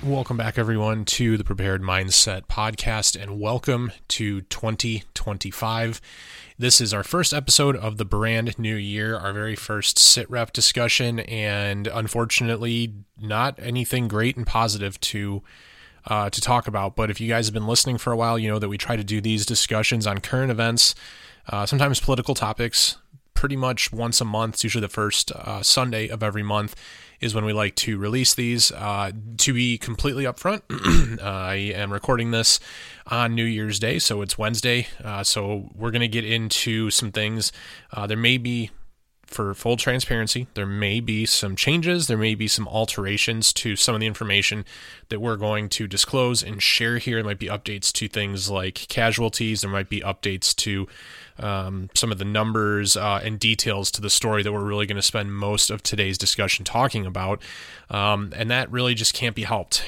Welcome back, everyone, to the Prepared Mindset podcast, and welcome to 2025. This is our first episode of the brand new year, our very first sit rep discussion, and unfortunately, not anything great and positive to talk about. But if you guys have been listening for a while, you know that we try to do these discussions on current events, sometimes political topics, pretty much once a month. It's usually the first Sunday of every month is when we like to release these. To be completely upfront, I am recording this on New Year's Day, so it's Wednesday. So we're going to get into some things. There may be, for full transparency, there may be some changes, there may be some alterations to some of the information that we're going to disclose and share here. There might be updates to things like casualties, there might be updates to some of the numbers and details to the story that we're really going to spend most of today's discussion talking about. And that really just can't be helped,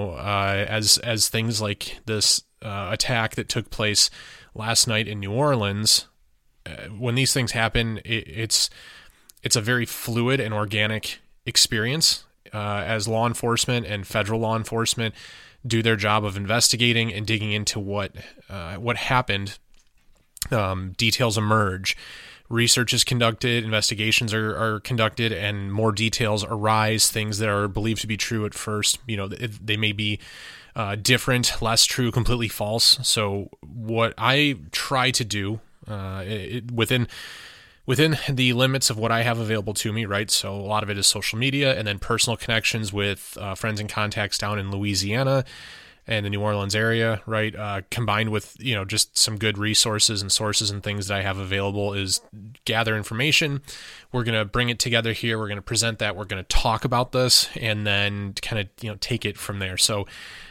as things like this attack that took place last night in New Orleans. When these things happen, it's a very fluid and organic experience as law enforcement and federal law enforcement do their job of investigating and digging into what happened. Details emerge, research is conducted, investigations are conducted, and more details arise. Things that are believed to be true at first, they may be different, less true, completely false. So what I try to do within the limits of what I have available to me, right? So a lot of it is social media and then personal connections with friends and contacts down in Louisiana and the New Orleans area, right? Combined with, just some good resources and sources and things that I have available, is gather information. We're going to bring it together here. We're going to present that. We're going to talk about this and then kind of, take it from there. So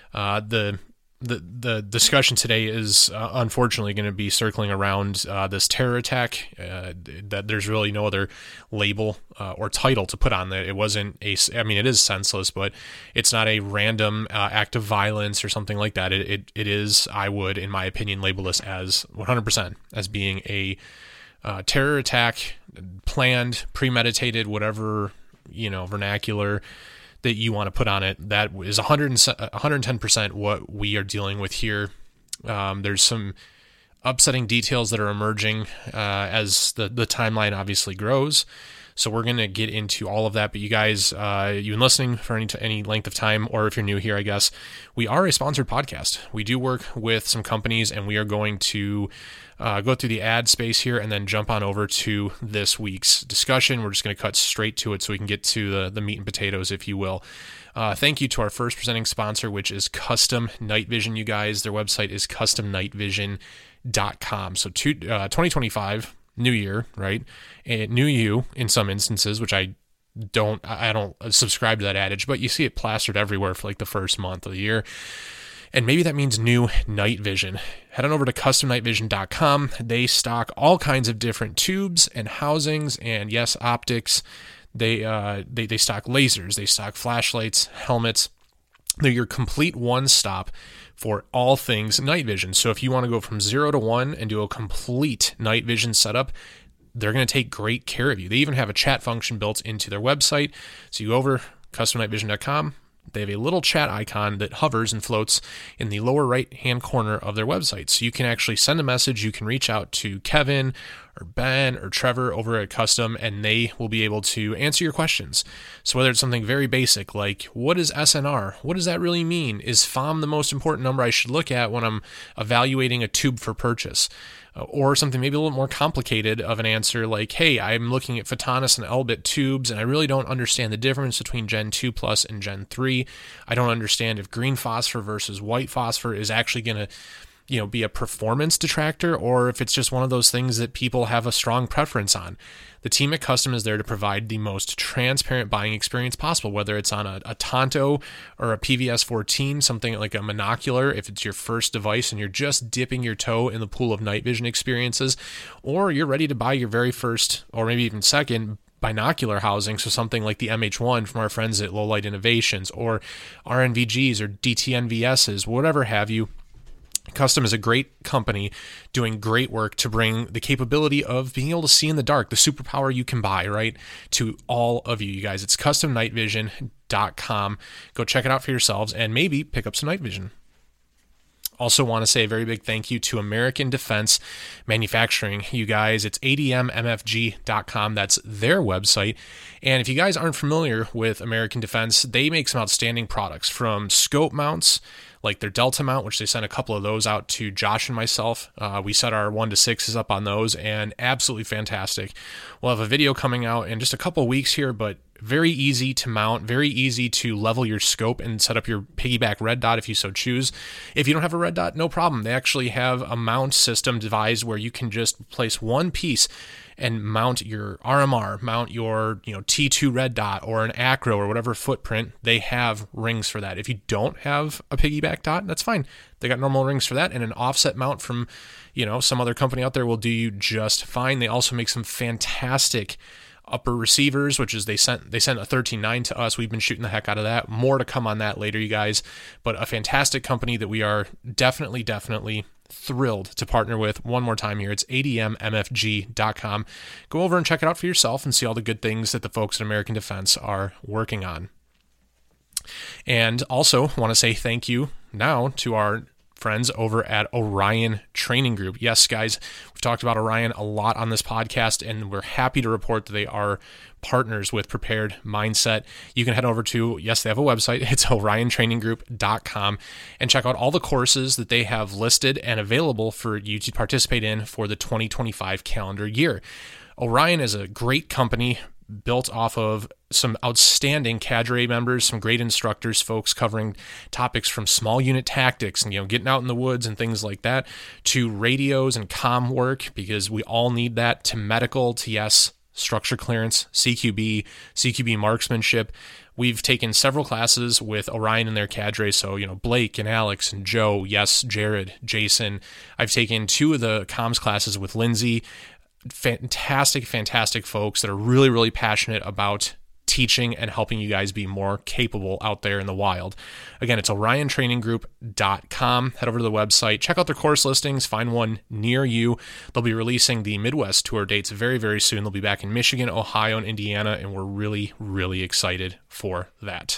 the discussion today is unfortunately going to be circling around this terror attack. That there's really no other label or title to put on that. It wasn't it is senseless, but it's not a random act of violence or something like that. It is, I would, in my opinion, label this as 100% as being a terror attack, planned, premeditated, whatever, vernacular that you want to put on it. That is 110% what we are dealing with here. There's some upsetting details that are emerging as the timeline obviously grows. So we're going to get into all of that. But you guys, you've been listening for any length of time, or if you're new here, I guess, we are a sponsored podcast. We do work with some companies, and we are going to go through the ad space here and then jump on over to this week's discussion. We're just going to cut straight to it so we can get to the meat and potatoes, if you will. Thank you to our first presenting sponsor, which is Custom Night Vision, you guys. Their website is customnightvision.com. So 2025, new year, right? And new you in some instances, which I don't subscribe to that adage, but you see it plastered everywhere for like the first month of the year. And maybe that means new night vision. Head on over to customnightvision.com. They stock all kinds of different tubes and housings and, yes, optics. They stock lasers. They stock flashlights, helmets. They're your complete one-stop for all things night vision. So if you want to go from 0 to 1 and do a complete night vision setup, they're going to take great care of you. They even have a chat function built into their website. So you go over customnightvision.com. They have a little chat icon that hovers and floats in the lower right-hand corner of their website. So you can actually send a message. You can reach out to Kevin or Ben or Trevor over at Custom, and they will be able to answer your questions. So whether it's something very basic like, what is SNR? What does that really mean? Is FOM the most important number I should look at when I'm evaluating a tube for purchase? Or something maybe a little more complicated of an answer like, hey, I'm looking at Photonis and Elbit tubes, and I really don't understand the difference between Gen 2 Plus and Gen 3. I don't understand if green phosphor versus white phosphor is actually going to be a performance detractor, or if it's just one of those things that people have a strong preference on. The team at Custom is there to provide the most transparent buying experience possible, whether it's on a Tonto or a PVS 14, something like a monocular, if it's your first device and you're just dipping your toe in the pool of night vision experiences, or you're ready to buy your very first, or maybe even second, binocular housing, so something like the MH1 from our friends at Low Light Innovations, or RNVGs or DTNVSs, whatever have you. Custom is a great company doing great work to bring the capability of being able to see in the dark, the superpower you can buy, right, to all of you guys. It's customnightvision.com. AmericanDefense.com. Go check it out for yourselves and maybe pick up some night vision. Also want to say a very big thank you to American Defense Manufacturing. You guys, it's admmfg.com. That's their website. And if you guys aren't familiar with American Defense, they make some outstanding products, from scope mounts, like their Delta mount, which they sent a couple of those out to Josh and myself. We set our 1-6s up on those, and absolutely fantastic. We'll have a video coming out in just a couple of weeks here, but very easy to mount, very easy to level your scope and set up your piggyback red dot if you so choose. If you don't have a red dot, no problem. They actually have a mount system devised where you can just place one piece and mount your RMR, mount your T2 red dot or an acro or whatever footprint. They have rings for that. If you don't have a piggyback dot, that's fine. They got normal rings for that, and an offset mount from some other company out there will do you just fine. They also make some fantastic upper receivers, which is they sent a 13.9 to us. We've been shooting the heck out of that. More to come on that later, you guys. But a fantastic company that we are definitely thrilled to partner with. One more time here, it's admmfg.com. Go over and check it out for yourself and see all the good things that the folks at American Defense are working on. And also want to say thank you now to our friends over at Orion Training Group. Yes, guys, we've talked about Orion a lot on this podcast, and we're happy to report that they are partners with Prepared Mindset. You can head over to, yes, they have a website. It's oriontraininggroup.com, and check out all the courses that they have listed and available for you to participate in for the 2025 calendar year. Orion is a great company built off of some outstanding cadre members, some great instructors, folks covering topics from small unit tactics and getting out in the woods and things like that, to radios and comm work, because we all need that, to medical, to structure clearance, CQB marksmanship. We've taken several classes with Orion and their cadre, so Blake and Alex and Joe, Jared, Jason. I've taken 2 of the comms classes with Lindsay. Fantastic folks that are really, really passionate about teaching and helping you guys be more capable out there in the wild. Again, it's oriontraininggroup.com. Head over to the website, check out their course listings, find one near you. They'll be releasing the Midwest tour dates very, very soon. They'll be back in Michigan, Ohio, and Indiana, and we're really, really excited for that.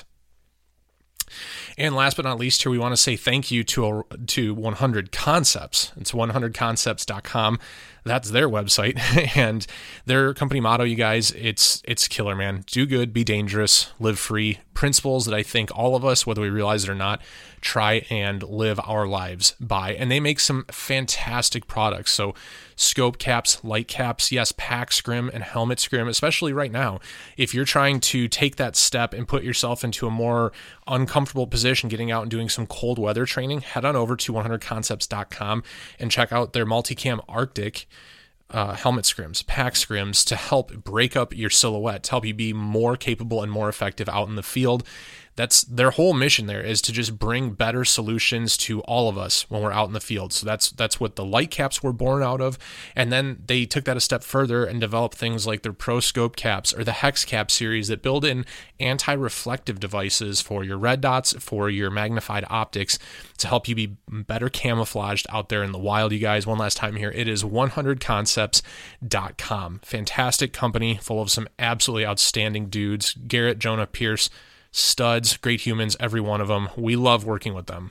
And last but not least here, we want to say thank you to 100 Concepts. It's 100concepts.com. That's their website, and their company motto, you guys, it's killer, man. Do good, be dangerous, live free. Principles that I think all of us, whether we realize it or not, try and live our lives by. And they make some fantastic products. So scope caps, light caps, yes, pack scrim and helmet scrim, especially right now. If you're trying to take that step and put yourself into a more uncomfortable position, getting out and doing some cold weather training, head on over to 100concepts.com and check out their Multicam Arctic helmet scrims, pack scrims, to help break up your silhouette, to help you be more capable and more effective out in the field. That's their whole mission there, is to just bring better solutions to all of us when we're out in the field. So that's what the light caps were born out of. And then they took that a step further and developed things like their Pro Scope caps or the Hex Cap series that build in anti-reflective devices for your red dots, for your magnified optics, to help you be better camouflaged out there in the wild. You guys, one last time here, it is 100concepts.com. Fantastic company full of some absolutely outstanding dudes. Garrett, Jonah, Pierce, studs, great humans, every one of them. We love working with them.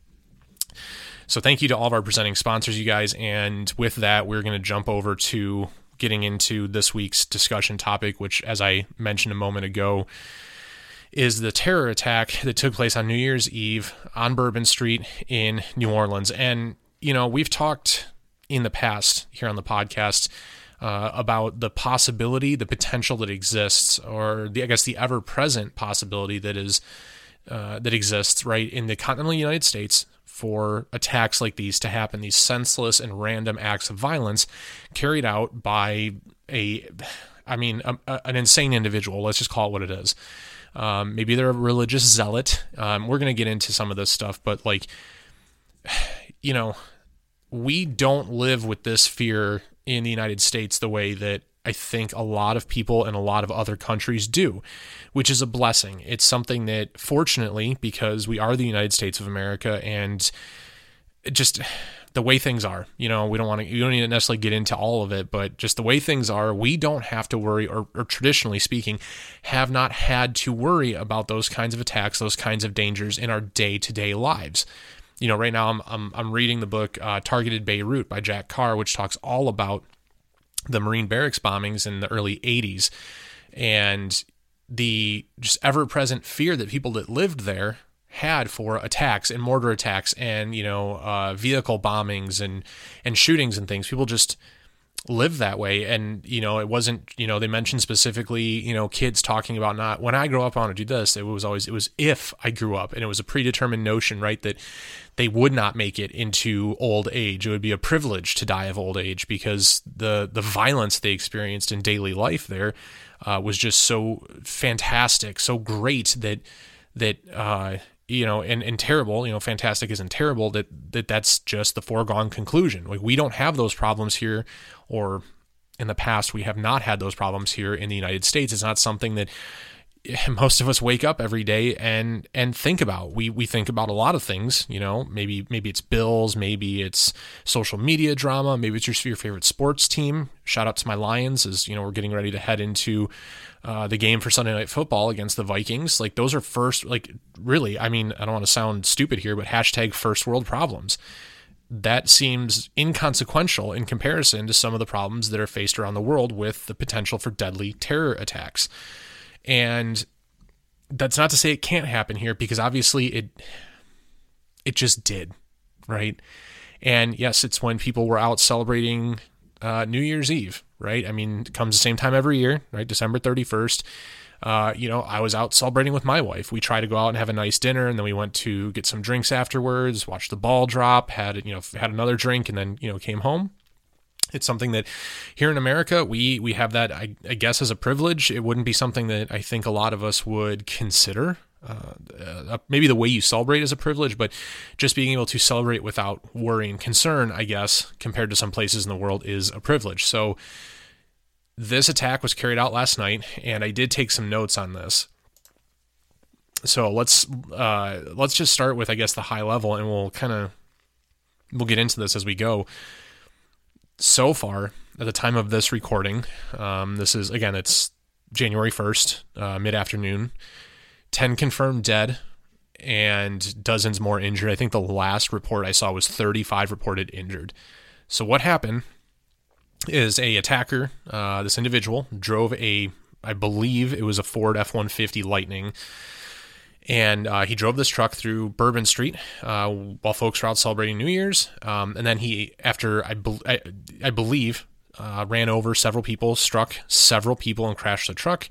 So thank you to all of our presenting sponsors, you guys. And with that, we're going to jump over to getting into this week's discussion topic, which, as I mentioned a moment ago, is the terror attack that took place on New Year's Eve on Bourbon Street in New Orleans. And, we've talked in the past here on the podcast about the possibility, the potential that exists, or the ever-present possibility that exists right in the continental United States for attacks like these to happen, these senseless and random acts of violence carried out by an insane individual. Let's just call it what it is. Maybe they're a religious zealot. We're going to get into some of this stuff, but we don't live with this fear in the United States the way that I think a lot of people in a lot of other countries do, which is a blessing. It's something that, fortunately, because we are the United States of America, and just the way things are, you don't need to necessarily get into all of it, but just the way things are, we don't have to worry, or traditionally speaking, have not had to worry about those kinds of attacks, those kinds of dangers in our day-to-day lives. Right now I'm reading the book Targeted Beirut by Jack Carr, which talks all about the Marine barracks bombings in the early 80s and the just ever-present fear that people that lived there had for attacks and mortar attacks and vehicle bombings and shootings and things. People just live that way, and it wasn't, they mentioned specifically kids talking about, not when I grow up I want to do this. It was if I grew up, and it was a predetermined notion, right, that they would not make it into old age. It would be a privilege to die of old age because the violence they experienced in daily life there was just so fantastic, so great that and terrible, fantastic isn't terrible, that's just the foregone conclusion. Like, we don't have those problems here, or in the past, we have not had those problems here in the United States. It's not something that most of us wake up every day and think about. We think about a lot of things, maybe it's bills, maybe it's social media drama, maybe it's your favorite sports team. Shout out to my Lions as, we're getting ready to head into the game for Sunday Night Football against the Vikings. Like, those are first, really, I don't want to sound stupid here, but hashtag first world problems. That seems inconsequential in comparison to some of the problems that are faced around the world with the potential for deadly terror attacks. And that's not to say it can't happen here, because obviously it just did, right? And yes, it's when people were out celebrating New Year's Eve, right? It comes the same time every year, right? December 31st. I was out celebrating with my wife. We tried to go out and have a nice dinner, and then we went to get some drinks afterwards, watched the ball drop, had another drink, and then, came home. It's something that here in America, we have that, I guess, as a privilege. It wouldn't be something that I think a lot of us would consider. Maybe the way you celebrate is a privilege, but just being able to celebrate without worry and concern, I guess, compared to some places in the world, is a privilege. So this attack was carried out last night, and I did take some notes on this. So let's just start with, I guess, the high level, and we'll get into this as we go. So far, at the time of this recording, this is, again, it's January 1st, mid-afternoon, 10 confirmed dead and dozens more injured. I think the last report I saw was 35 reported injured. So what happened is a attacker, this individual, drove I believe it was a Ford F-150 Lightning, and he drove this truck through Bourbon Street while folks were out celebrating New Year's. And then he, after I believe, ran over several people, struck several people, and crashed the truck.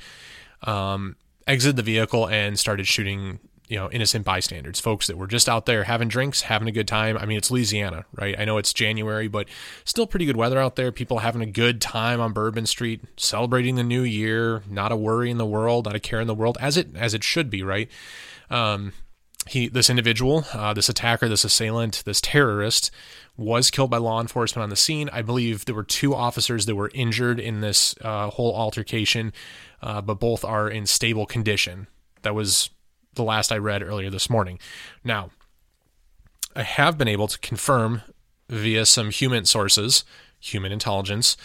Exited the vehicle and started shooting, innocent bystanders, folks that were just out there having drinks, having a good time. It's Louisiana, right? I know it's January, but still pretty good weather out there. People having a good time on Bourbon Street, celebrating the new year, not a worry in the world, not a care in the world, as it should be, right? This individual, this attacker, this assailant, this terrorist, was killed by law enforcement on the scene. I believe there were 2 officers that were injured in this whole altercation, but both are in stable condition. That was the last I read earlier this morning. Now, I have been able to confirm via some human sources, human intelligence,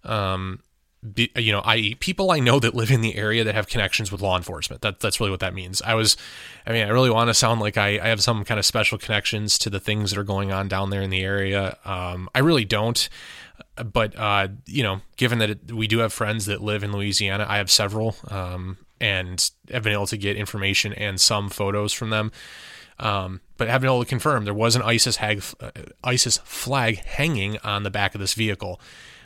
i.e. people I know that live in the area that have connections with law enforcement. That's really what that means. I really want to sound like I have some kind of special connections to the things that are going on down there in the area. I really don't. But, given that we do have friends that live in Louisiana, I have several, and have been able to get information and some photos from them. But have been able to confirm there was an ISIS flag hanging on the back of this vehicle.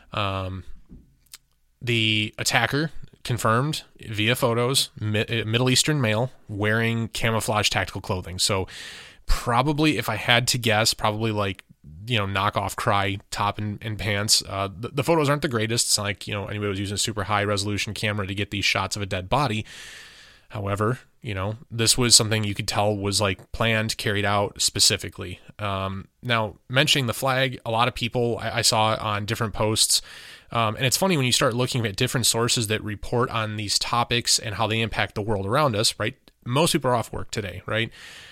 The attacker confirmed via photos, Middle Eastern male wearing camouflage tactical clothing. So probably, if I had to guess, knockoff Cry top and pants. The photos aren't the greatest. It's not like, anybody was using a super high resolution camera to get these shots of a dead body. However, this was something you could tell was planned, carried out specifically. Now, mentioning the flag, a lot of people I saw on different posts, and it's funny when you start looking at different sources that report on these topics and how they impact the world around us, right? Most people are off work today, right?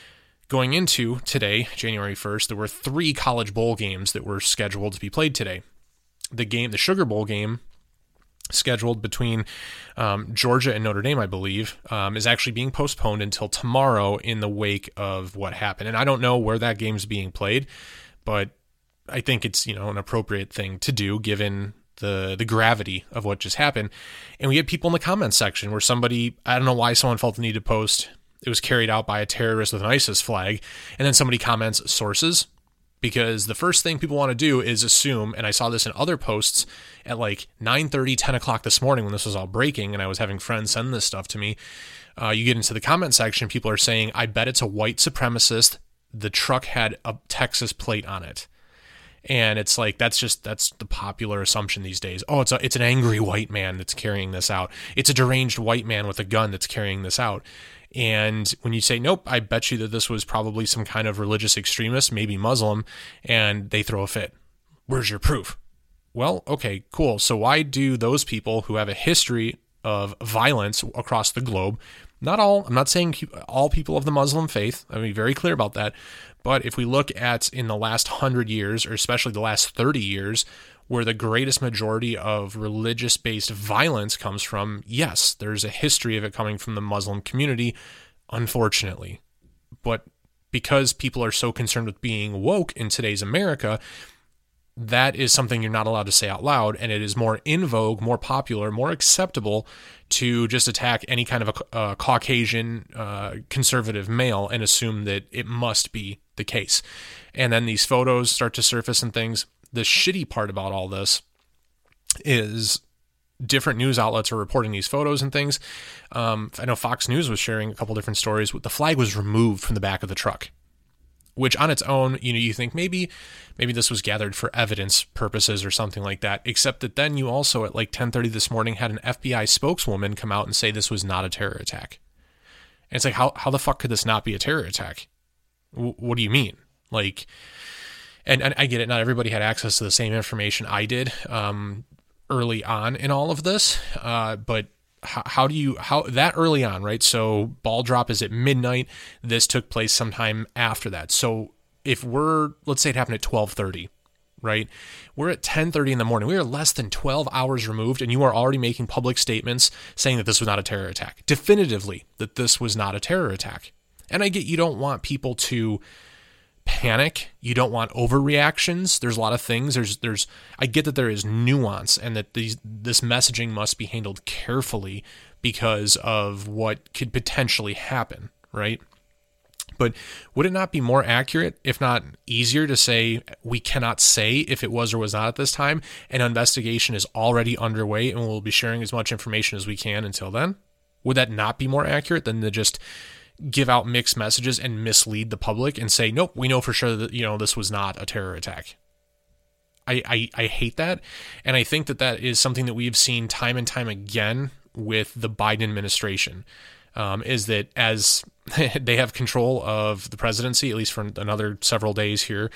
Going into today, January 1st, there were 3 college bowl games that were scheduled to be played today. The Sugar Bowl game, scheduled between Georgia and Notre Dame, I believe, is actually being postponed until tomorrow in the wake of what happened. And I don't know where that game's being played, but I think it's, an appropriate thing to do given the gravity of what just happened. And we had people in the comments section where somebody, I don't know why someone felt the need to post, it was carried out by a terrorist with an ISIS flag. And then somebody comments sources, because the first thing people want to do is assume, and I saw this in other posts at like 9:30, 10 o'clock this morning when this was all breaking, and I was having friends send this stuff to me. You get into the comment section, people are saying, I bet it's a white supremacist. The truck had a Texas plate on it. And it's like, that's the popular assumption these days. Oh, it's an angry white man that's carrying this out. It's a deranged white man with a gun that's carrying this out. And when you say, nope, I bet you that this was probably some kind of religious extremist, maybe Muslim, and they throw a fit. Where's your proof? Well, okay, cool. So why do those people who have a history of violence across the globe, not all, I'm not saying all people of the Muslim faith, I'll be very clear about that, but if we look at in the last 100 years, or especially the last 30 years, where the greatest majority of religious-based violence comes from, yes, there's a history of it coming from the Muslim community, unfortunately. But because people are so concerned with being woke in today's America, that is something you're not allowed to say out loud, and it is more in vogue, more popular, more acceptable to just attack any kind of a Caucasian conservative male and assume that it must be the case. And then these photos start to surface and things. The shitty part about all this is different news outlets are reporting these photos and things. I know Fox News was sharing a couple different stories. The flag was removed from the back of the truck, which on its own, you think maybe this was gathered for evidence purposes or something like that, except that then you also at like 10:30 this morning had an FBI spokeswoman come out and say this was not a terror attack. And it's like, how the fuck could this not be a terror attack? What do you mean? Like, and I get it, not everybody had access to the same information I did early on in all of this, but how that early on, right? So ball drop is at midnight. This took place sometime after that. So if let's say it happened at 12:30, right? We're at 10:30 in the morning. We are less than 12 hours removed, and you are already making public statements saying that this was not a terror attack. Definitively that this was not a terror attack. And I get you don't want people to panic. You don't want overreactions. There's a lot of things. I get that there is nuance and that this messaging must be handled carefully because of what could potentially happen, right? But would it not be more accurate, if not easier, to say we cannot say if it was or was not at this time? An investigation is already underway and we'll be sharing as much information as we can until then? Would that not be more accurate than to just give out mixed messages and mislead the public and say, nope, we know for sure that, this was not a terror attack? I hate that. And I think that is something that we've seen time and time again with the Biden administration, is that as they have control of the presidency, at least for another several days here,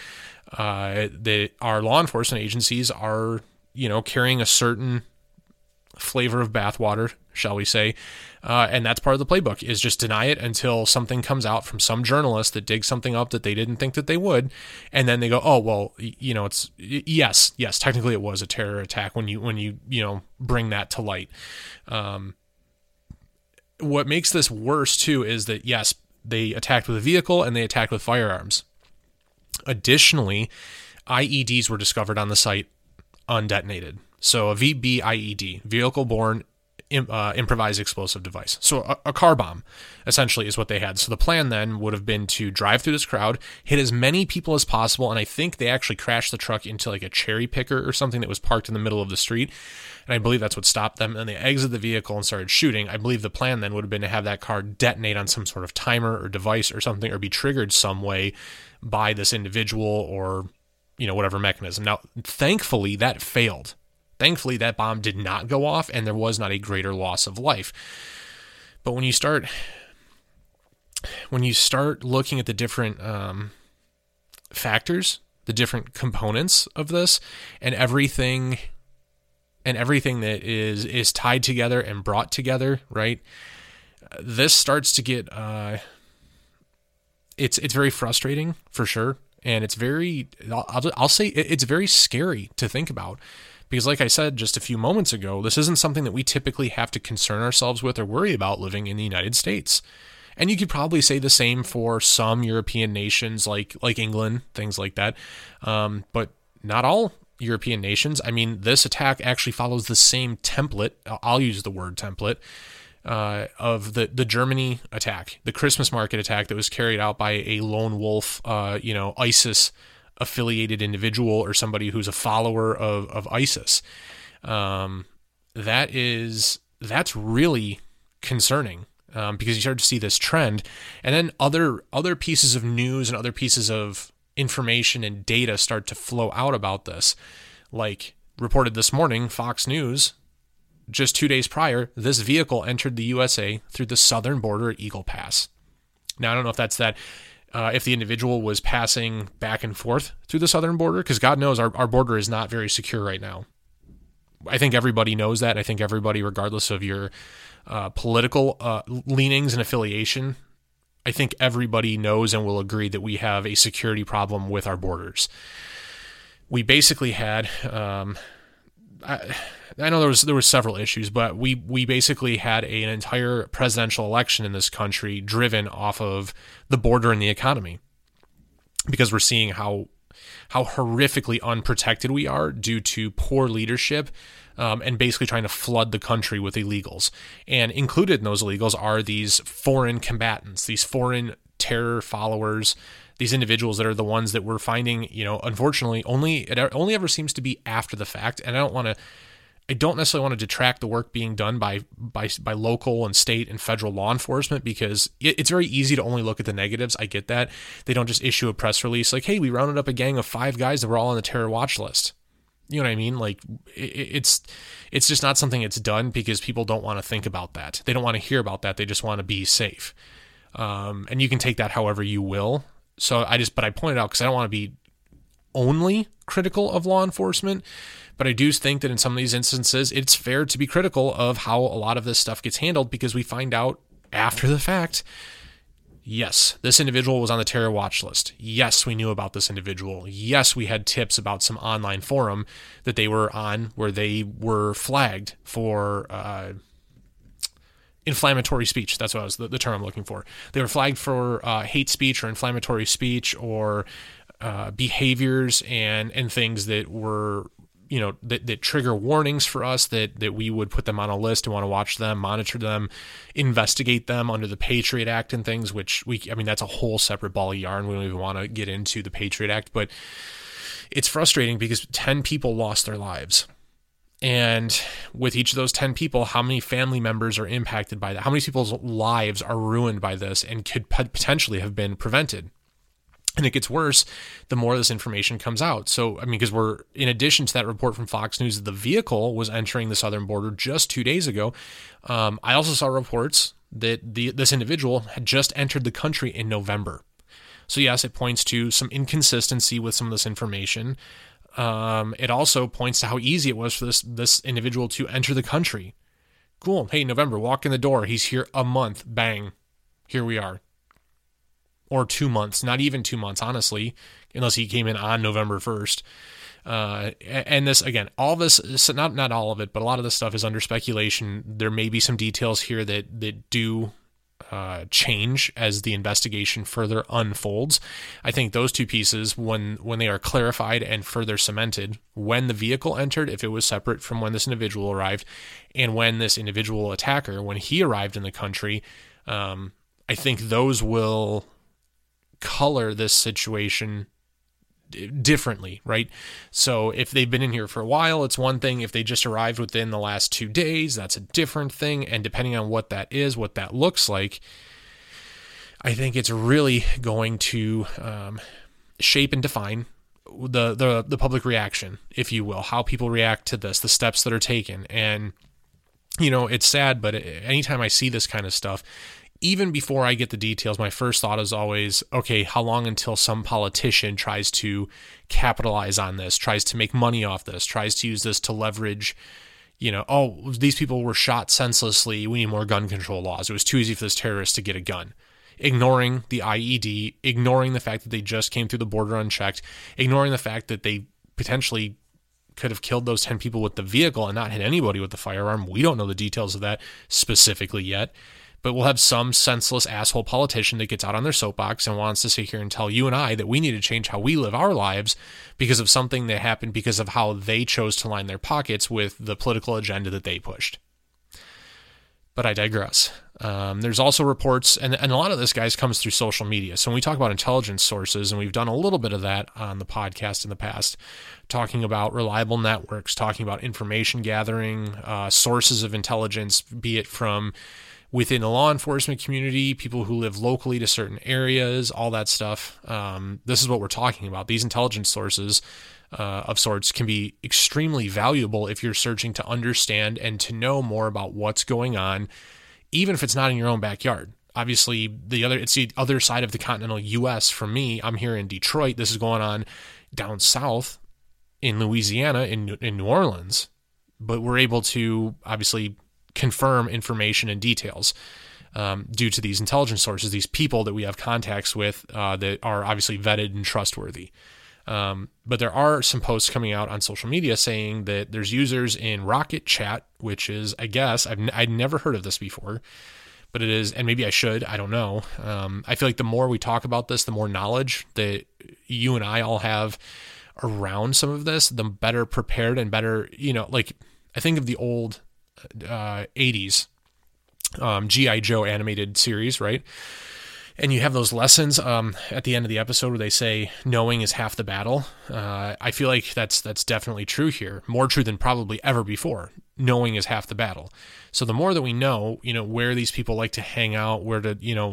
our law enforcement agencies are, carrying a certain flavor of bathwater, shall we say, and that's part of the playbook, is just deny it until something comes out from some journalist that digs something up that they didn't think that they would, and then they go, oh well, it's yes, technically it was a terror attack when you bring that to light. What makes this worse too is that yes, they attacked with a vehicle and they attacked with firearms. Additionally, IEDs were discovered on the site undetonated. So a VB IED, vehicle-borne improvised explosive device. So a car bomb, essentially, is what they had. So the plan then would have been to drive through this crowd, hit as many people as possible, and I think they actually crashed the truck into like a cherry picker or something that was parked in the middle of the street, and I believe that's what stopped them, and they exited the vehicle and started shooting. I believe the plan then would have been to have that car detonate on some sort of timer or device or something, or be triggered some way by this individual or, whatever mechanism. Now, thankfully, that failed. Thankfully, that bomb did not go off, and there was not a greater loss of life. But when you start looking at the different factors, the different components of this, and everything that is tied together and brought together, right? This starts to get it's very frustrating for sure. And it's very, I'll say it's very scary to think about, because like I said just a few moments ago, this isn't something that we typically have to concern ourselves with or worry about living in the United States. And you could probably say the same for some European nations like England, things like that. But not all European nations. I mean, this attack actually follows the same template. I'll use the word template of the Germany attack, the Christmas market attack that was carried out by a lone wolf, ISIS affiliated individual or somebody who's a follower of ISIS. That's really concerning. Because you start to see this trend, and then other pieces of news and other pieces of information and data start to flow out about this. Like reported this morning, Fox News, just 2 days prior, this vehicle entered the USA through the southern border at Eagle Pass. Now, I don't know if that's if the individual was passing back and forth through the southern border, because God knows our border is not very secure right now. I think everybody knows that. I think everybody, regardless of your political leanings and affiliation, I think everybody knows and will agree that we have a security problem with our borders. We basically had, I know there was several issues, but we basically had an entire presidential election in this country driven off of the border and the economy, because we're seeing how horrifically unprotected we are due to poor leadership, and basically trying to flood the country with illegals. And included in those illegals are these foreign combatants, these foreign terror followers, these individuals that are the ones that we're finding, unfortunately, it only ever seems to be after the fact. And I don't necessarily want to detract the work being done by local and state and federal law enforcement, because it's very easy to only look at the negatives. I get that. They don't just issue a press release like, hey, we rounded up a gang of 5 guys that were all on the terror watch list. You know what I mean? Like, it's just not something that's done because people don't want to think about that. They don't want to hear about that. They just want to be safe. And you can take that however you will. So but I pointed out because I don't want to be only critical of law enforcement, but I do think that in some of these instances, it's fair to be critical of how a lot of this stuff gets handled, because we find out after the fact, yes, this individual was on the terror watch list. Yes, we knew about this individual. Yes, we had tips about some online forum that they were on where they were flagged for inflammatory speech. That's what was the term I'm looking for. They were flagged for hate speech or inflammatory speech or behaviors and things that were, that trigger warnings for us, that we would put them on a list and want to watch them, monitor them, investigate them under the Patriot Act and things, which that's a whole separate ball of yarn. We don't even want to get into the Patriot Act, but it's frustrating because 10 people lost their lives. And with each of those 10 people, how many family members are impacted by that? How many people's lives are ruined by this and could potentially have been prevented? And it gets worse the more this information comes out. So, because we're, in addition to that report from Fox News that the vehicle was entering the southern border just 2 days ago, I also saw reports that this individual had just entered the country in November. So yes, it points to some inconsistency with some of this information. It also points to how easy it was for this individual to enter the country. Cool. Hey, November, walk in the door. He's here a month. Bang. Here we are. Or 2 months, not even 2 months, honestly, unless he came in on November 1st. And this, again, all this, not all of it, but a lot of this stuff is under speculation. There may be some details here that do change as the investigation further unfolds. I think those two pieces, when they are clarified and further cemented, when the vehicle entered, if it was separate from when this individual arrived, and when this individual attacker, when he arrived in the country, I think those will color this situation differently, right? So if they've been in here for a while, it's one thing. If they just arrived within the last 2 days, that's a different thing. And depending on what that is, what that looks like, I think it's really going to shape and define the public reaction, if you will, how people react to this, the steps that are taken. And, it's sad, but anytime I see this kind of stuff, even before I get the details, my first thought is always, okay, how long until some politician tries to capitalize on this, tries to make money off this, tries to use this to leverage, these people were shot senselessly, we need more gun control laws. It was too easy for this terrorist to get a gun. ignoring the IED, ignoring the fact that they just came through the border unchecked, ignoring the fact that they potentially could have killed those 10 people with the vehicle and not hit anybody with the firearm. We don't know the details of that specifically yet, but we'll have some senseless asshole politician that gets out on their soapbox and wants to sit here and tell you and I that we need to change how we live our lives because of something that happened because of how they chose to line their pockets with the political agenda that they pushed. But I digress. There's also reports, and a lot of this, guys, comes through social media. So when we talk about intelligence sources, and we've done a little bit of that on the podcast in the past, talking about reliable networks, talking about information gathering, sources of intelligence, be it from within the law enforcement community, people who live locally to certain areas, all that stuff. This is what we're talking about. These intelligence sources of sorts can be extremely valuable if you're searching to understand and to know more about what's going on, even if it's not in your own backyard. Obviously, it's the other side of the continental U.S. from me. I'm here in Detroit. This is going on down south in Louisiana, in New Orleans. But we're able to obviously confirm information and details due to these intelligence sources, these people that we have contacts with that are obviously vetted and trustworthy. But there are some posts coming out on social media saying that there's users in Rocket Chat, which is, I guess, I'd never heard of this before, but it is, and maybe I should, I don't know. I feel like the more we talk about this, the more knowledge that you and I all have around some of this, the better prepared and better, like I think of the old 80s G.I. Joe animated series, right? And you have those lessons at the end of the episode where they say knowing is half the battle. I feel like that's definitely true here, more true than probably ever before. Knowing is half the battle. So the more that we know, where these people like to hang out, where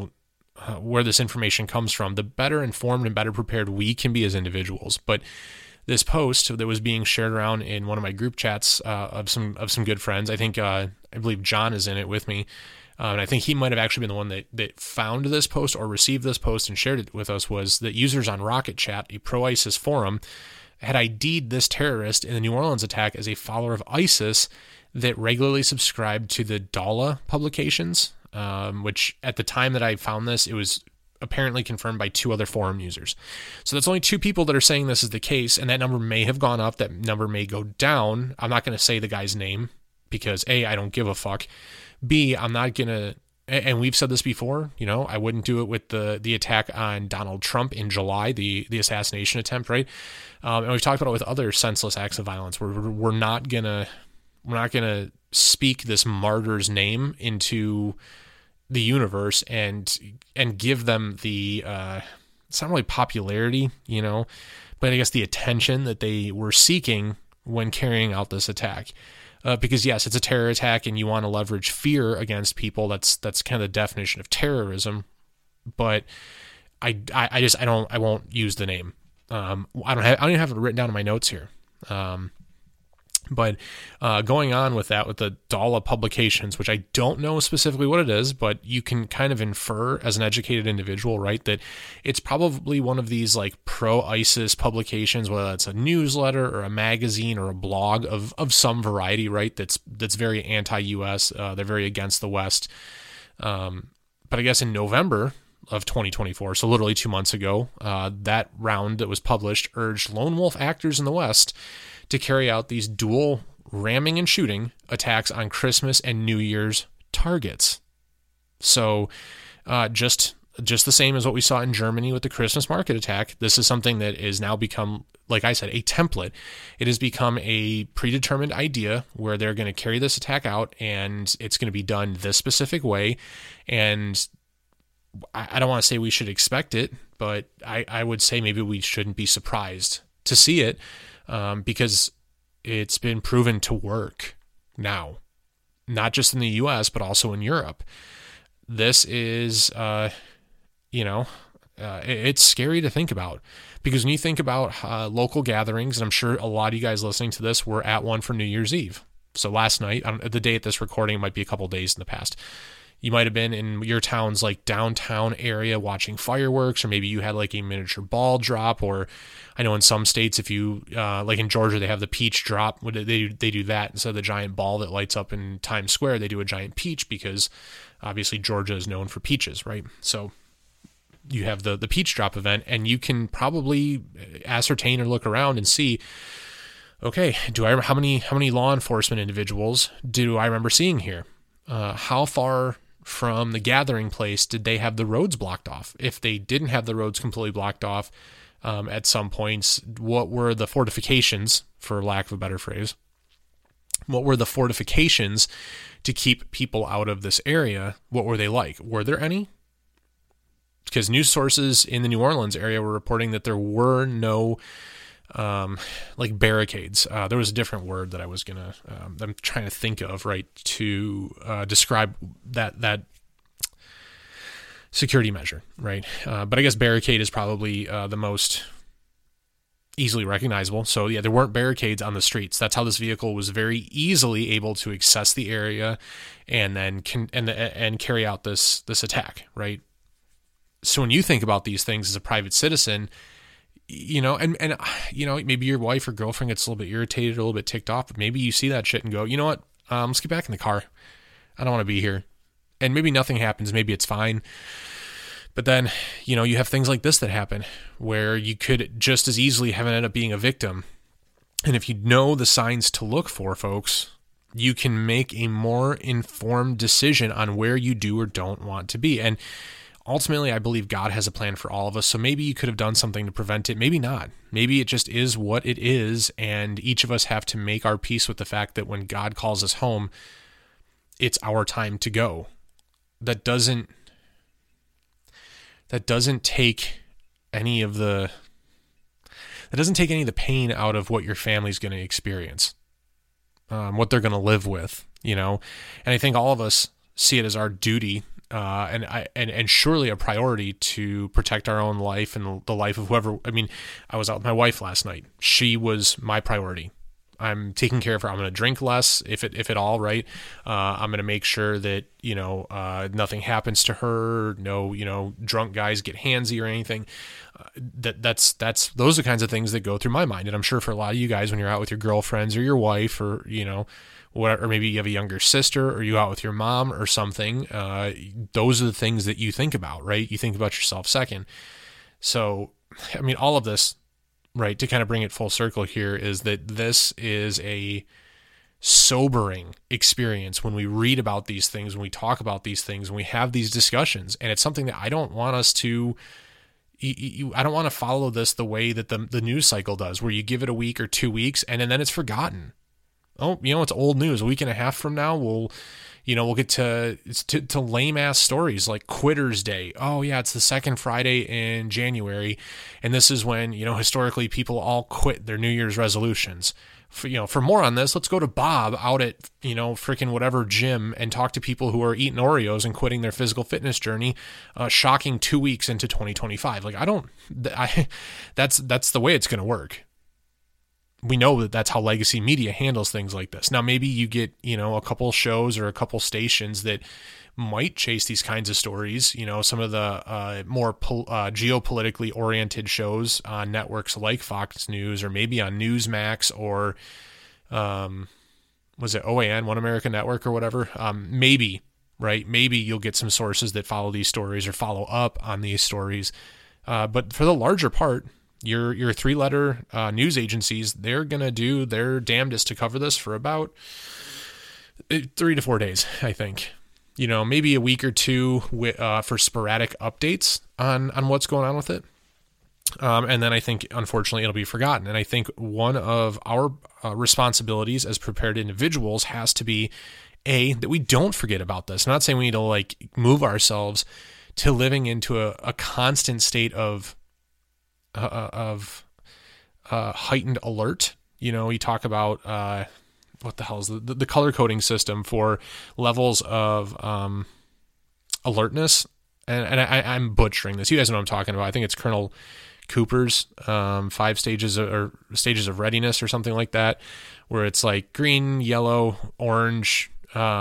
this information comes from, the better informed and better prepared we can be as individuals. But this post that was being shared around in one of my group chats of some good friends, I think I believe John is in it with me. And I think he might have actually been the one that found this post or received this post and shared it with us, was that users on Rocket Chat, a pro-ISIS forum, had ID'd this terrorist in the New Orleans attack as a follower of ISIS that regularly subscribed to the Dawla publications, which at the time that I found this, it was apparently confirmed by 2 other forum users. So that's only 2 people that are saying this is the case, and that number may have gone up, that number may go down. I'm not going to say the guy's name because A, I don't give a fuck. B, I'm not going to, and we've said this before, I wouldn't do it with the attack on Donald Trump in July, the assassination attempt, right? And we've talked about it with other senseless acts of violence where we're not going to speak this martyr's name into the universe and give them the, it's not really popularity, but I guess the attention that they were seeking when carrying out this attack. Because yes, it's a terror attack and you want to leverage fear against people. That's kind of the definition of terrorism. But I won't use the name. I don't even have it written down in my notes here. But going on with that, with the Dawla publications, which I don't know specifically what it is, but you can kind of infer as an educated individual, right, that it's probably one of these like pro-ISIS publications, whether it's a newsletter or a magazine or a blog of some variety, right, that's very anti-US. They're very against the West. But I guess in November of 2024, so literally 2 months ago, that round that was published urged lone wolf actors in the West to carry out these dual ramming and shooting attacks on Christmas and New Year's targets. So just the same as what we saw in Germany with the Christmas market attack, this is something that is now become, like I said, a template. It has become a predetermined idea where they're going to carry this attack out and it's going to be done this specific way. And I don't want to say we should expect it, but I would say maybe we shouldn't be surprised to see it. Because it's been proven to work now, not just in the U.S., but also in Europe. This is, it's scary to think about, because when you think about local gatherings, and I'm sure a lot of you guys listening to this were at one for New Year's Eve. So last night, the day of this recording, it might be a couple days in the past. You might have been in your town's like downtown area watching fireworks, or maybe you had like a miniature ball drop, or I know in some states, if you, like in Georgia, they have the peach drop. They do that instead of the giant ball that lights up in Times Square. They do a giant peach because obviously Georgia is known for peaches, right? So you have the peach drop event, and you can probably ascertain or look around and see, okay, how many law enforcement individuals do I remember seeing here? How far from the gathering place did they have the roads blocked off? If they didn't have the roads completely blocked off at some points, what were the fortifications, for lack of a better phrase? What were the fortifications to keep people out of this area? What were they like? Were there any? Because news sources in the New Orleans area were reporting that there were no like barricades. There was a different word that I'm trying to think of, right, to describe that security measure, right? But I guess barricade is probably the most easily recognizable. So yeah, there weren't barricades on the streets. That's how this vehicle was very easily able to access the area and then and carry out this attack, right? So when you think about these things as a private citizen, and maybe your wife or girlfriend gets a little bit irritated, a little bit ticked off, but maybe you see that shit and go, you know what? Let's get back in the car. I don't want to be here. And maybe nothing happens. Maybe it's fine. But then, you have things like this that happen where you could just as easily have ended up being a victim. And if you know the signs to look for, folks, you can make a more informed decision on where you do or don't want to be. And ultimately, I believe God has a plan for all of us. So maybe you could have done something to prevent it. Maybe not. Maybe it just is what it is. And each of us have to make our peace with the fact that when God calls us home, it's our time to go. That doesn't take any of the pain out of what your family's going to experience, what they're going to live with, And I think all of us see it as our duty, and surely a priority to protect our own life and the life of whoever. I mean, I was out with my wife last night. She was my priority. I'm taking care of her. I'm going to drink less, if at all, right? I'm going to make sure that, nothing happens to her. No, drunk guys get handsy or anything. Those are the kinds of things that go through my mind. And I'm sure for a lot of you guys, when you're out with your girlfriends or your wife or, whatever, or maybe you have a younger sister or you out with your mom or something, those are the things that you think about, right? You think about yourself second. So, I mean, all of this, right, to kind of bring it full circle here, is that this is a sobering experience when we read about these things, when we talk about these things, when we have these discussions. And it's something that I don't want us to, I don't want to follow this the way that the news cycle does, where you give it a week or 2 weeks and then it's forgotten. Oh, it's old news. A week and a half from now, we'll get to lame ass stories like Quitter's Day. Oh yeah, it's the second Friday in January, and this is when historically people all quit their New Year's resolutions. For more on this, let's go to Bob out at freaking whatever gym and talk to people who are eating Oreos and quitting their physical fitness journey. Shocking 2 weeks into 2025. That's the way it's going to work. We know that that's how legacy media handles things like this. Now, maybe you get, a couple shows or a couple stations that might chase these kinds of stories. Some of the more geopolitically oriented shows on networks like Fox News, or maybe on Newsmax, or was it OAN, One American Network, or whatever? Maybe, right? Maybe you'll get some sources that follow these stories or follow up on these stories. But for the larger part, your three-letter news agencies, they're going to do their damnedest to cover this for about 3 to 4 days, I think. Maybe a week or two for sporadic updates on what's going on with it. And then I think, unfortunately, it'll be forgotten. And I think one of our responsibilities as prepared individuals has to be, that we don't forget about this. I'm not saying we need to move ourselves to living into a constant state of heightened alert. You talk about what the hell is the color coding system for levels of alertness, and I'm butchering this. You guys know what I'm talking about. I think it's Colonel Cooper's 5 stages of readiness or something like that, where it's like green, yellow, orange,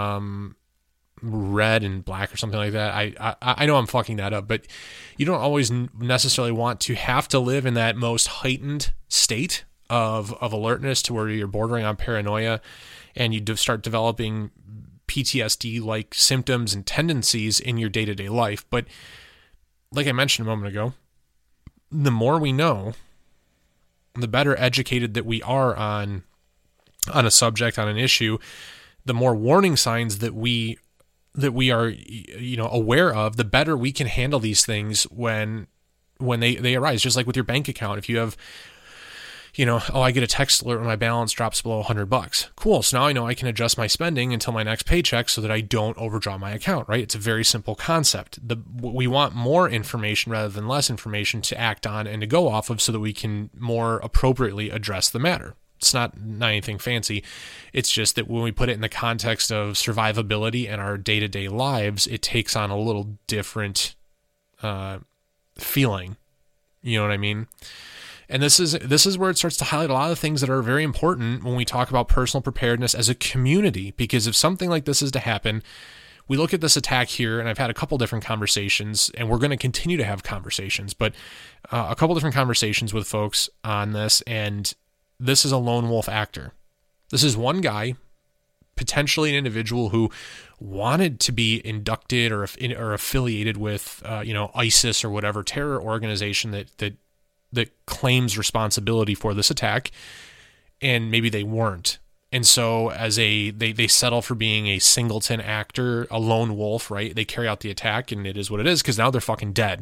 red and black or something like that. I know I'm fucking that up, but you don't always necessarily want to have to live in that most heightened state of alertness to where you're bordering on paranoia and you start developing PTSD like symptoms and tendencies in your day-to-day life. But like I mentioned a moment ago, the more we know, the better educated that we are on a subject, on an issue, the more warning signs that we are, aware of, the better we can handle these things when they arise. Just like with your bank account, if you have, I get a text alert when my balance drops below $100. Cool. So now I know I can adjust my spending until my next paycheck so that I don't overdraw my account, right? It's a very simple concept. We want more information rather than less information to act on and to go off of so that we can more appropriately address the matter. It's not anything fancy. It's just that when we put it in the context of survivability and our day-to-day lives, it takes on a little different feeling. You know what I mean? And this is where it starts to highlight a lot of things that are very important when we talk about personal preparedness as a community. Because if something like this is to happen, we look at this attack here, and I've had a couple different conversations, and we're going to continue to have conversations, but a couple different conversations with folks on this, and this is a lone wolf actor. This is one guy, potentially an individual who wanted to be inducted or affiliated with, ISIS or whatever terror organization that claims responsibility for this attack, and maybe they weren't. And so they settle for being a singleton actor, a lone wolf, right? They carry out the attack, and it is what it is because now they're fucking dead.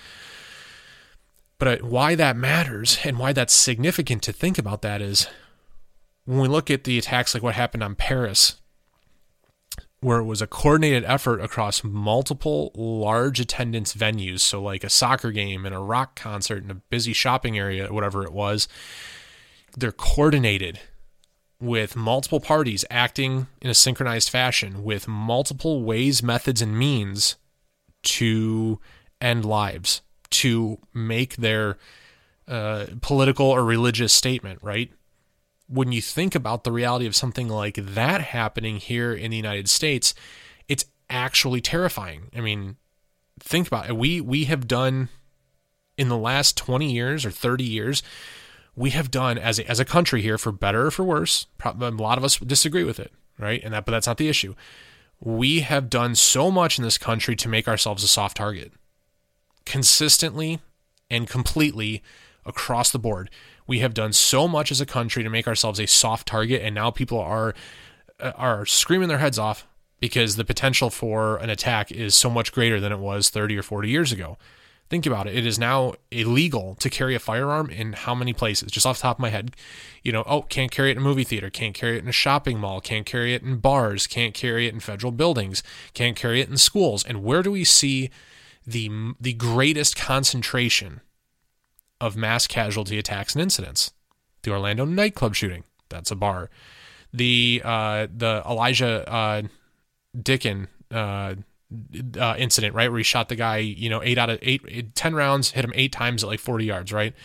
But why that matters and why that's significant to think about that is when we look at the attacks like what happened on Paris, where it was a coordinated effort across multiple large attendance venues, so like a soccer game and a rock concert and a busy shopping area, whatever it was, they're coordinated with multiple parties acting in a synchronized fashion with multiple ways, methods, and means to end lives, to make their political or religious statement, right? When you think about the reality of something like that happening here in the United States, it's actually terrifying. I mean, think about it. We have done, in the last 20 years or 30 years, we have done as a country here, for better or for worse, a lot of us disagree with it, right? But that's not the issue. We have done so much in this country to make ourselves a soft target. Consistently and completely across the board. We have done so much as a country to make ourselves a soft target, and now people are screaming their heads off because the potential for an attack is so much greater than it was 30 or 40 years ago. Think about it. It is now illegal to carry a firearm in how many places? Just off the top of my head, can't carry it in a movie theater, can't carry it in a shopping mall, can't carry it in bars, can't carry it in federal buildings, can't carry it in schools. And where do we see the greatest concentration of mass casualty attacks and incidents? The Orlando nightclub shooting. That's a bar. The Elijah Dickin incident, right, where he shot the guy, 10 rounds, hit him 8 times at like 40 yards, right?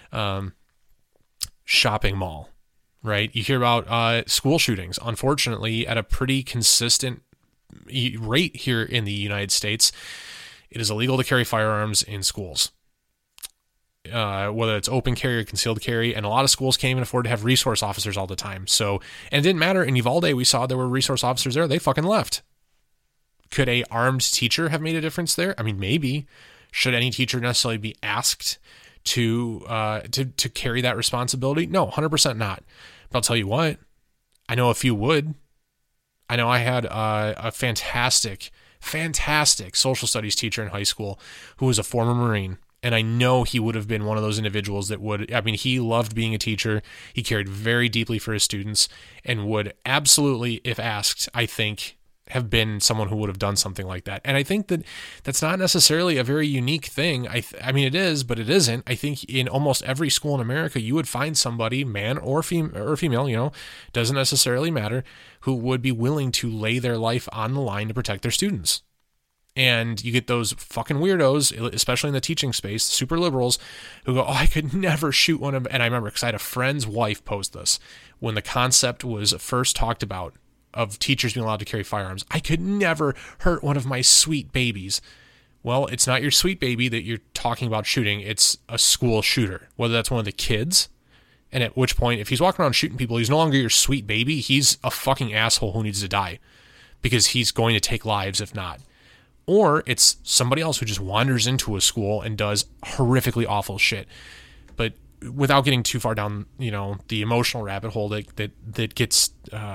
Shopping mall, right? You hear about school shootings, unfortunately, at a pretty consistent rate here in the United States. It is illegal to carry firearms in schools, whether it's open carry or concealed carry, and a lot of schools can't even afford to have resource officers all the time. So, and it didn't matter. In Uvalde, we saw there were resource officers there. They fucking left. Could a armed teacher have made a difference there? I mean, maybe. Should any teacher necessarily be asked to carry that responsibility? No, 100% not. But I'll tell you what, I know a few would. I know I had a fantastic social studies teacher in high school who was a former Marine. And I know he would have been one of those individuals that would, I mean, he loved being a teacher. He cared very deeply for his students and would absolutely, if asked, I think, have been someone who would have done something like that. And I think that that's not necessarily a very unique thing. I mean, it is, but it isn't. I think in almost every school in America, you would find somebody, man or female, doesn't necessarily matter, who would be willing to lay their life on the line to protect their students. And you get those fucking weirdos, especially in the teaching space, super liberals, who go, oh, I could never shoot one of them. And I remember, because I had a friend's wife post this, when the concept was first talked about of teachers being allowed to carry firearms. I could never hurt one of my sweet babies. Well, it's not your sweet baby that you're talking about shooting. It's a school shooter, whether that's one of the kids. And at which point, if he's walking around shooting people, he's no longer your sweet baby. He's a fucking asshole who needs to die because he's going to take lives if not. or it's somebody else who just wanders into a school and does horrifically awful shit. But without getting too far down, the emotional rabbit hole that gets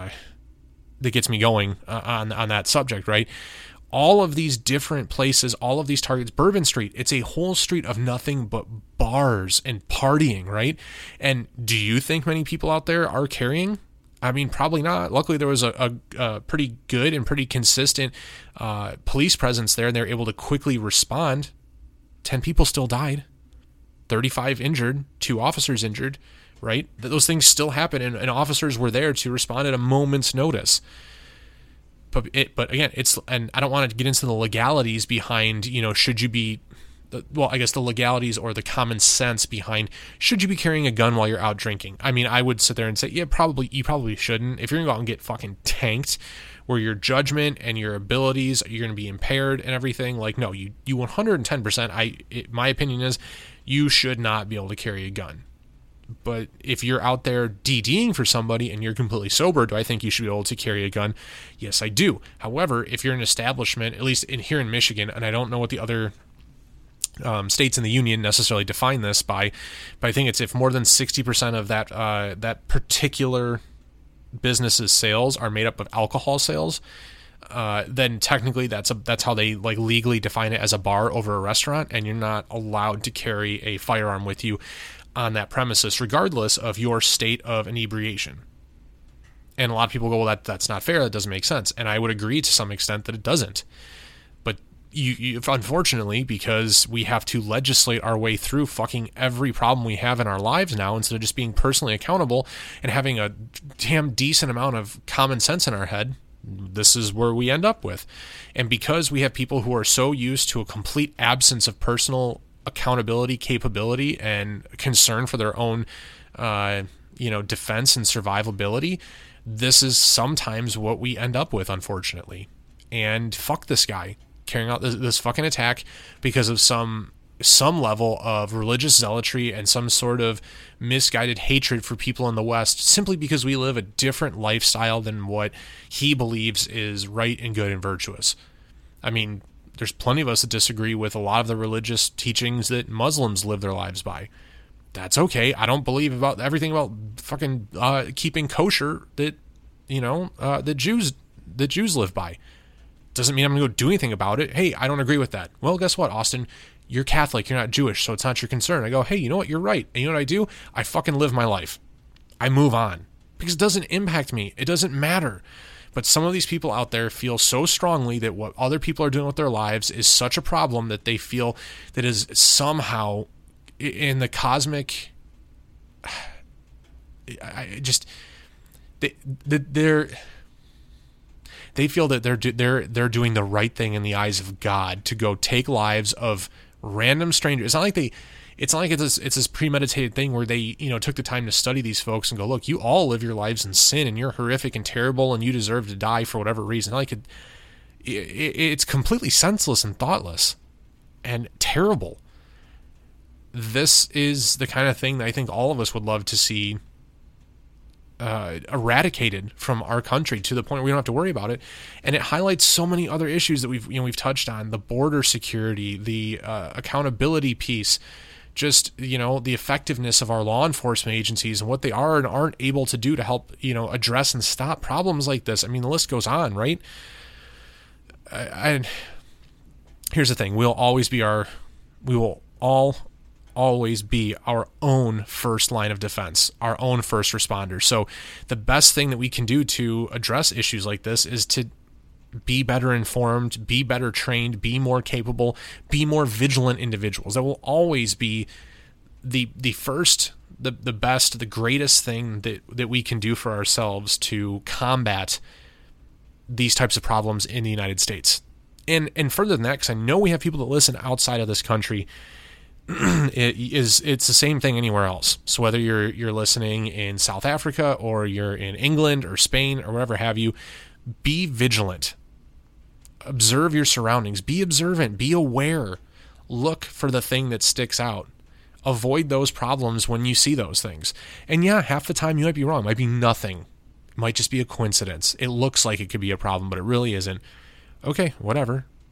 me going on that subject, right? All of these different places, all of these targets, Bourbon Street, it's a whole street of nothing but bars and partying, right? And do you think many people out there are carrying? I mean, probably not. Luckily, there was a pretty good and pretty consistent police presence there, and they were able to quickly respond. 10 people still died, 35 injured, 2 officers injured, right? Those things still happen, and officers were there to respond at a moment's notice. But again, and I don't want to get into the legalities behind, should you be, I guess the legalities or the common sense behind, should you be carrying a gun while you're out drinking? I mean, I would sit there and say, yeah, you probably shouldn't. If you're going to go out and get fucking tanked, where your judgment and your abilities, you're going to be impaired and everything, like, no, you 110%, my opinion is, you should not be able to carry a gun. But if you're out there DDing for somebody and you're completely sober, do I think you should be able to carry a gun? Yes, I do. However, if you're an establishment, at least here in Michigan, and I don't know what the other states in the union necessarily define this by, but I think it's if more than 60% of that particular business's sales are made up of alcohol sales, then technically that's how they like legally define it as a bar over a restaurant, and you're not allowed to carry a firearm with you on that premises, regardless of your state of inebriation. And a lot of people go, well, that's not fair. That doesn't make sense. And I would agree to some extent that it doesn't. But you unfortunately, because we have to legislate our way through fucking every problem we have in our lives now, instead of just being personally accountable and having a damn decent amount of common sense in our head, this is where we end up with. And because we have people who are so used to a complete absence of personal accountability, capability, and concern for their own, defense and survivability, this is sometimes what we end up with, unfortunately. And fuck this guy carrying out this fucking attack because of some level of religious zealotry and some sort of misguided hatred for people in the West, simply because we live a different lifestyle than what he believes is right and good and virtuous. I mean, there's plenty of us that disagree with a lot of the religious teachings that Muslims live their lives by. That's okay. I don't believe about everything about fucking keeping kosher that that Jews live by. Doesn't mean I'm gonna go do anything about it. Hey, I don't agree with that. Well, guess what, Austin? You're Catholic. You're not Jewish, so it's not your concern. I go, hey, you know what? You're right. And you know what I do? I fucking live my life. I move on because it doesn't impact me. It doesn't matter. But some of these people out there feel so strongly that what other people are doing with their lives is such a problem that they feel that is somehow in the cosmic. They feel that they're doing the right thing in the eyes of God to go take lives of random strangers. It's not like it's this premeditated thing where they, took the time to study these folks and go, look, you all live your lives in sin and you're horrific and terrible and you deserve to die for whatever reason. It's completely senseless and thoughtless and terrible. This is the kind of thing that I think all of us would love to see eradicated from our country to the point where we don't have to worry about it. And it highlights so many other issues that we've touched on: the border security, the accountability piece, just, the effectiveness of our law enforcement agencies and what they are and aren't able to do to help, address and stop problems like this. I mean, the list goes on, right? And here's the thing. We will always be our own first line of defense, our own first responders. So the best thing that we can do to address issues like this is to be better informed, be better trained, be more capable, be more vigilant individuals. That will always be the first, the best, the greatest thing that we can do for ourselves to combat these types of problems in the United States. And further than that, because I know we have people that listen outside of this country, it's the same thing anywhere else. So whether you're listening in South Africa or you're in England or Spain or whatever have you, be vigilant. Observe your surroundings. Be observant. Be aware. Look for the thing that sticks out. Avoid those problems when you see those things. And yeah, half the time you might be wrong. It might be nothing. It might just be a coincidence. It looks like it could be a problem, but it really isn't. Okay, whatever.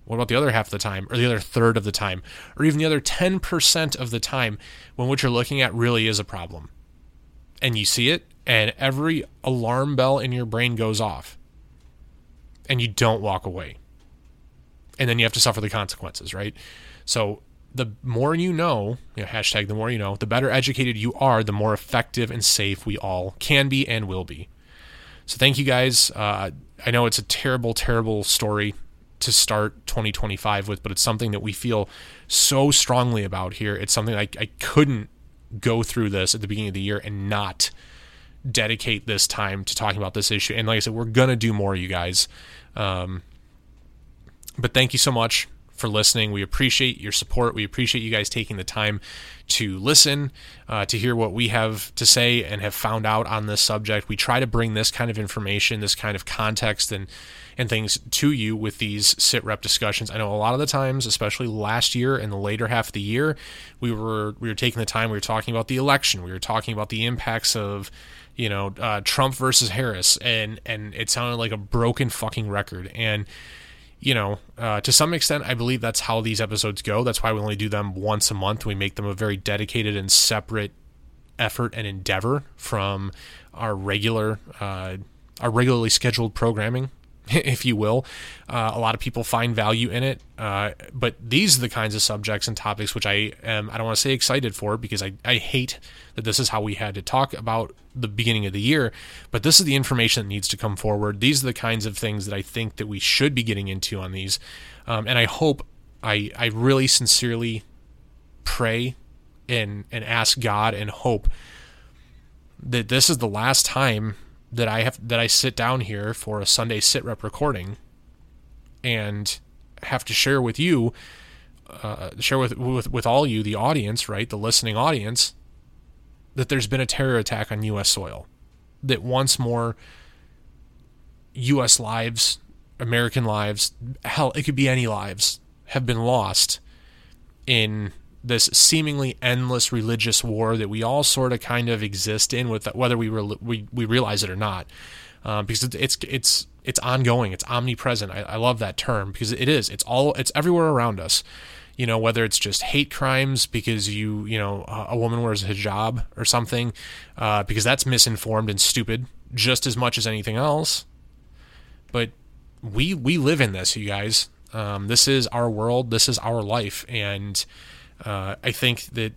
What about the other half of the time, or the other third of the time, or even the other 10% of the time when what you're looking at really is a problem? And you see it, and every alarm bell in your brain goes off, and you don't walk away. And then you have to suffer the consequences, right? So the more you know, hashtag the more you know, the better educated you are, the more effective and safe we all can be and will be. So thank you guys. I know it's a terrible, terrible story to start 2025 with, but it's something that we feel so strongly about here. It's something I couldn't go through this at the beginning of the year and not dedicate this time to talking about this issue. And like I said, we're going to do more, you guys. But thank you so much for listening. We appreciate your support. We appreciate you guys taking the time to listen, to hear what we have to say and have found out on this subject. We try to bring this kind of information, this kind of context and things to you with these sit rep discussions. I know a lot of the times, especially last year in the later half of the year, we were taking the time, we were talking about the election, we were talking about the impacts of, Trump versus Harris, and it sounded like a broken fucking record. And to some extent, I believe that's how these episodes go. That's why we only do them once a month. We make them a very dedicated and separate effort and endeavor from our regularly scheduled programming, if you will. A lot of people find value in it, but these are the kinds of subjects and topics which I don't want to say excited for, because I hate that this is how we had to talk about the beginning of the year, but this is the information that needs to come forward. These are the kinds of things that I think that we should be getting into on these, and I hope, I really sincerely pray and ask God and hope that this is the last time that I sit down here for a Sunday sit rep recording and have to share with you, share with all you, the audience, right, the listening audience, that there's been a terror attack on U.S. soil, that once more U.S. lives, American lives, hell, it could be any lives, have been lost in this seemingly endless religious war that we all sort of kind of exist in, with whether we realize it or not, because it's ongoing, it's omnipresent. I love that term, because it's everywhere around us. Whether it's just hate crimes because a woman wears a hijab or something, because that's misinformed and stupid just as much as anything else. But we live in this, you guys. This is our world. This is our life. And I think that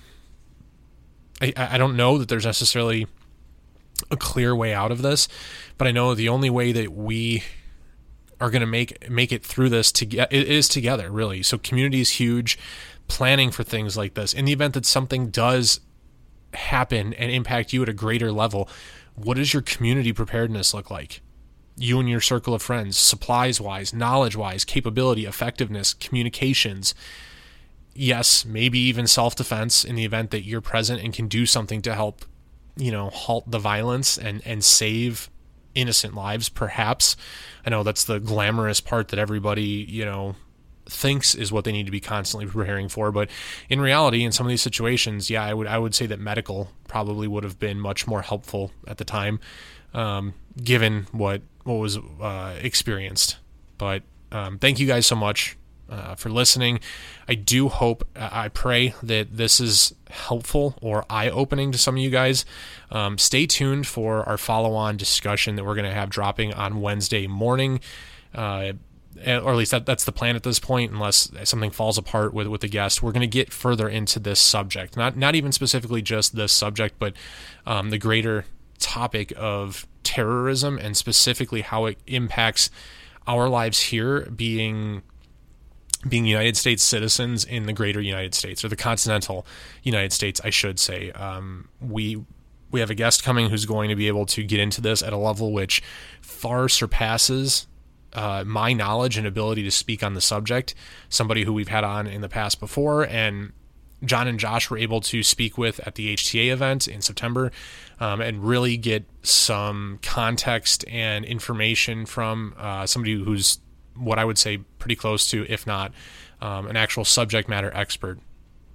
I don't know that there's necessarily a clear way out of this, but I know the only way that we are going to make it through this is together, really. So community is huge. Planning for things like this, in the event that something does happen and impact you at a greater level, what does your community preparedness look like? You and your circle of friends, supplies-wise, knowledge-wise, capability, effectiveness, communications. Yes, maybe even self-defense in the event that you're present and can do something to help, halt the violence and save innocent lives, perhaps. I know that's the glamorous part that everybody, thinks is what they need to be constantly preparing for. But in reality, in some of these situations, I would say that medical probably would have been much more helpful at the time, given what was experienced. But thank you guys so much for listening. I do hope, I pray that this is helpful or eye-opening to some of you guys. Stay tuned for our follow-on discussion that we're going to have dropping on Wednesday morning, or at least that's the plan at this point, unless something falls apart with the guest. We're going to get further into this subject, not even specifically just this subject, but the greater topic of terrorism, and specifically how it impacts our lives here, being United States citizens in the greater United States, or the continental United States, I should say. We have a guest coming who's going to be able to get into this at a level which far surpasses my knowledge and ability to speak on the subject. Somebody who we've had on in the past before, and John and Josh were able to speak with at the HTA event in September, and really get some context and information from somebody who's, what I would say, pretty close to, if not an actual subject matter expert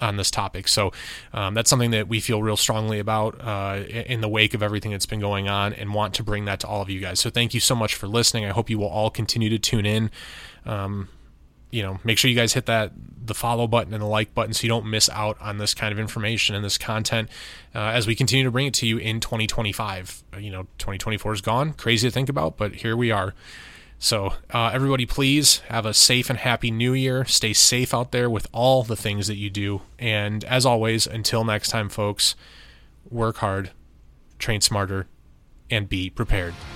on this topic. So that's something that we feel real strongly about in the wake of everything that's been going on, and want to bring that to all of you guys. So thank you so much for listening. I hope you will all continue to tune in. Make sure you guys hit the follow button and the like button so you don't miss out on this kind of information and this content as we continue to bring it to you in 2025. 2024 is gone. Crazy to think about, but here we are. So everybody, please have a safe and happy new year. Stay safe out there with all the things that you do. And as always, until next time, folks, work hard, train smarter, and be prepared.